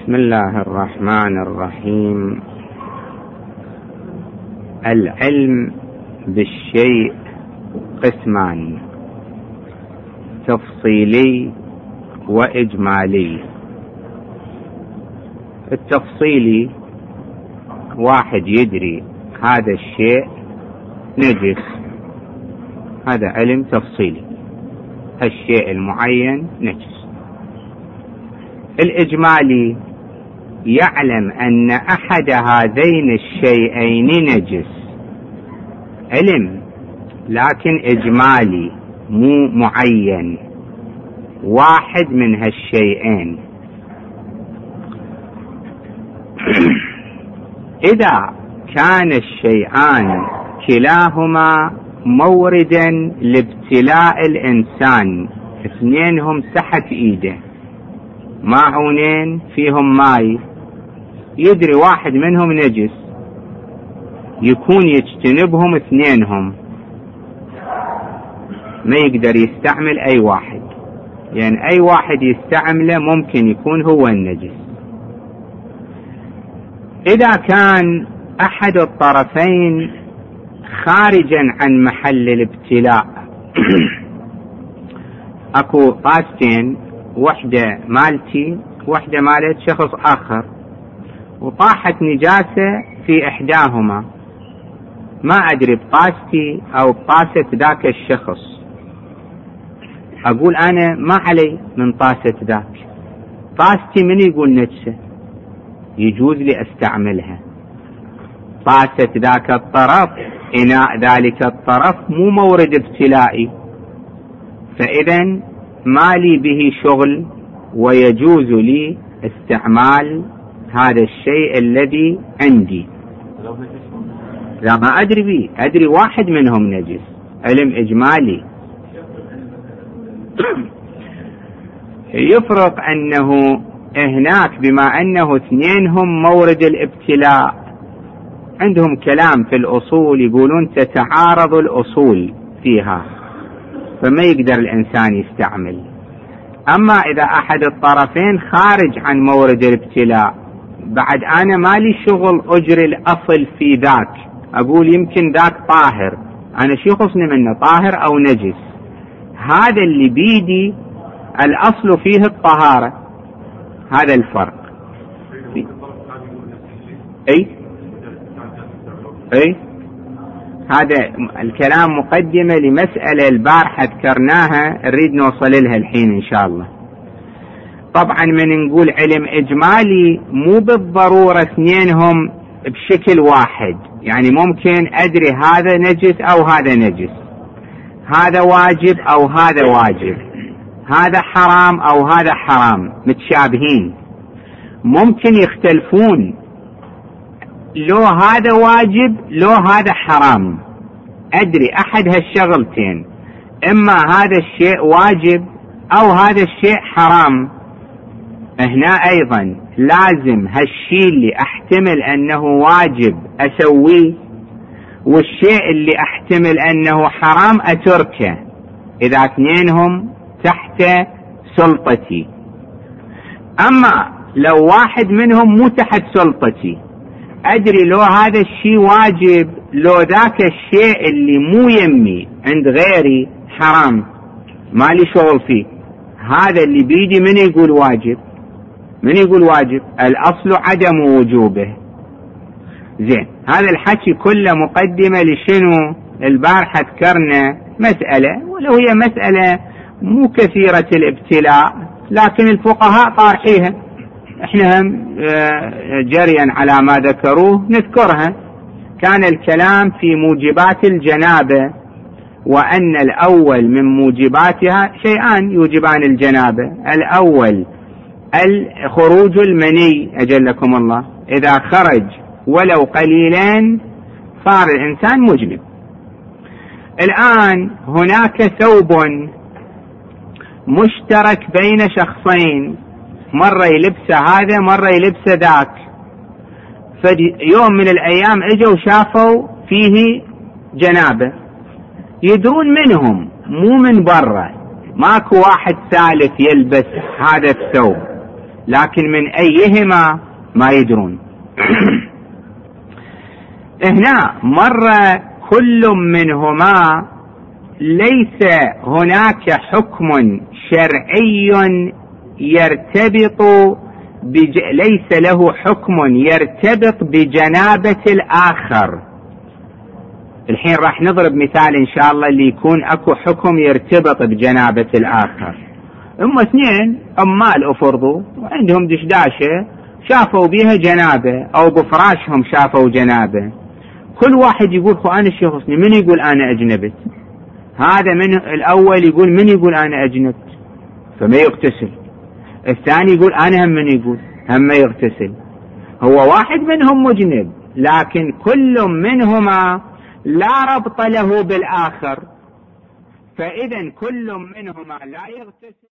بسم الله الرحمن الرحيم. العلم بالشيء قسمان: تفصيلي وإجمالي. التفصيلي واحد يدري هذا الشيء نجس، هذا علم تفصيلي، الشيء المعين نجس. الإجمالي يعلم أن أحد هذين الشيئين نجس، علم لكن إجمالي مو معين، واحد من هالشيئين. إذا كان الشيئان كلاهما موردا لابتلاء الإنسان، اثنينهم تحت إيده، ماعونين فيهم ماء، يدري واحد منهم نجس، يكون يجتنبهم اثنينهم، ما يقدر يستعمل أي واحد، يعني أي واحد يستعمله ممكن يكون هو النجس. إذا كان أحد الطرفين خارجا عن محل الابتلاء، أكو طاستين، واحدة مالتي واحدة مالت شخص آخر، وطاحت نجاسة في إحداهما، ما أدري بطاستي أو بطاسة ذاك الشخص، أقول أنا ما علي من طاسة ذاك، طاستي من يقول نجسة، يجوز لي أستعملها. طاسة ذاك الطرف، إناء ذلك الطرف مو مورد ابتلائي، فإذا ما لي به شغل، ويجوز لي استعمال هذا الشيء الذي عندي. لا ما أدري به، أدري واحد منهم نجس، علم إجمالي. يفرق أنه هناك بما أنه اثنينهم مورد الابتلاء، عندهم كلام في الأصول يقولون تتعارض الأصول فيها، فما يقدر الإنسان يستعمل. أما إذا أحد الطرفين خارج عن مورد الابتلاء، بعد أنا مالي شغل أجري الأصل في ذاك، أقول يمكن ذاك طاهر، أنا شو يخصني منه طاهر أو نجس، هذا اللي بيدي الأصل فيه الطهارة، هذا الفرق. أي هذا الكلام مقدمة لمسألة البارحة ذكرناها، نريد نوصل لها الحين إن شاء الله. طبعا من نقول علم إجمالي مو بالضرورة اثنينهم بشكل واحد، يعني ممكن أدري هذا نجس أو هذا نجس، هذا واجب أو هذا واجب، هذا حرام أو هذا حرام، متشابهين، ممكن يختلفون، لو هذا واجب لو هذا حرام، أدري أحد هالشغلتين، إما هذا الشيء واجب أو هذا الشيء حرام. هنا أيضا لازم هالشيء اللي أحتمل أنه واجب أسويه، والشيء اللي أحتمل أنه حرام أتركه، إذا اثنينهم تحت سلطتي. أما لو واحد منهم مو تحت سلطتي، أدري لو هذا الشيء واجب لو ذاك الشيء اللي مو يمي عند غيري حرام، ما لي شغل فيه، هذا اللي بيدي من يقول واجب، من يقول واجب، الأصل عدم وجوبه. زين، هذا الحكي كله مقدمة لشنو؟ البارحة ذكرنا مسألة، ولو هي مسألة مو كثيرة الابتلاء، لكن الفقهاء طارحيها، احنا هم جريا على ما ذكروه نذكرها. كان الكلام في موجبات الجنابة، وأن الأول من موجباتها شيئان يوجبان الجنابة: الأول خروج المني، أجلكم الله، إذا خرج ولو قليلين صار الإنسان مجنب. الآن هناك ثوب مشترك بين شخصين، مرة يلبسه هذا مرة يلبسه ذاك، فيوم من الأيام اجوا شافوا فيه جنابة، يدرون منهم مو من برا، ماكو واحد ثالث يلبس هذا الثوب، لكن من أيهما ما يدرون. هنا مرة كل منهما ليس هناك حكم شرعي يرتبط ليس له حكم يرتبط بجنابة الآخر. الحين راح نضرب مثال إن شاء الله اللي يكون أكو حكم يرتبط بجنابة الآخر. اثنين عمال أفرضوا وعندهم دشداشة شافوا بها جنابة أو بفراشهم شافوا جنابة، كل واحد يقول خو أنا شو يخصني، من يقول أنا أجنبت؟ هذا من الأول يقول من يقول أنا أجنبت فما يغتسل، الثاني يقول أنا هم من يقول هم ما يغتسل. هو واحد منهم مجنب لكن كل منهما لا ربط له بالآخر، فإذا كل منهما لا يغتسل.